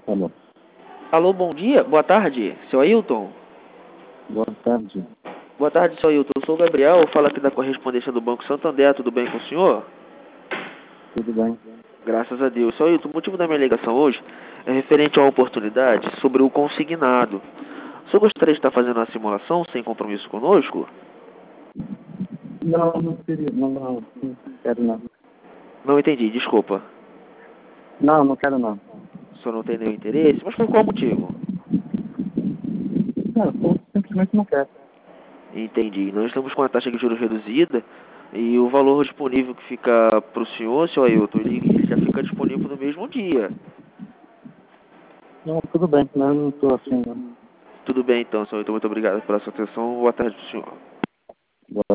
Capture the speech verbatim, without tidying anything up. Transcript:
Alô. Alô, bom dia, boa tarde, seu Ailton. Boa tarde. Boa tarde, seu Ailton. Eu sou o Gabriel, falo aqui da correspondência do Banco Santander, tudo bem com o senhor? Tudo bem? Graças a Deus. Seu Ailton, o motivo da minha ligação hoje é referente a uma oportunidade sobre o consignado. O senhor gostaria de estar fazendo uma simulação sem compromisso conosco? Não, não queria. Não, não, não quero não. Não entendi, desculpa. Não, não quero não. O senhor não tem nenhum interesse? Mas por qual motivo? Não, eu simplesmente não quero. Entendi. Nós estamos com a taxa de juros reduzida e o valor disponível que fica para o senhor, seu Ailton, ele ele já fica disponível no mesmo dia. Não, tudo bem, mas eu não estou assim não. Tudo bem então, senhor Ailton. Muito obrigado pela sua atenção. Boa tarde, senhor. Boa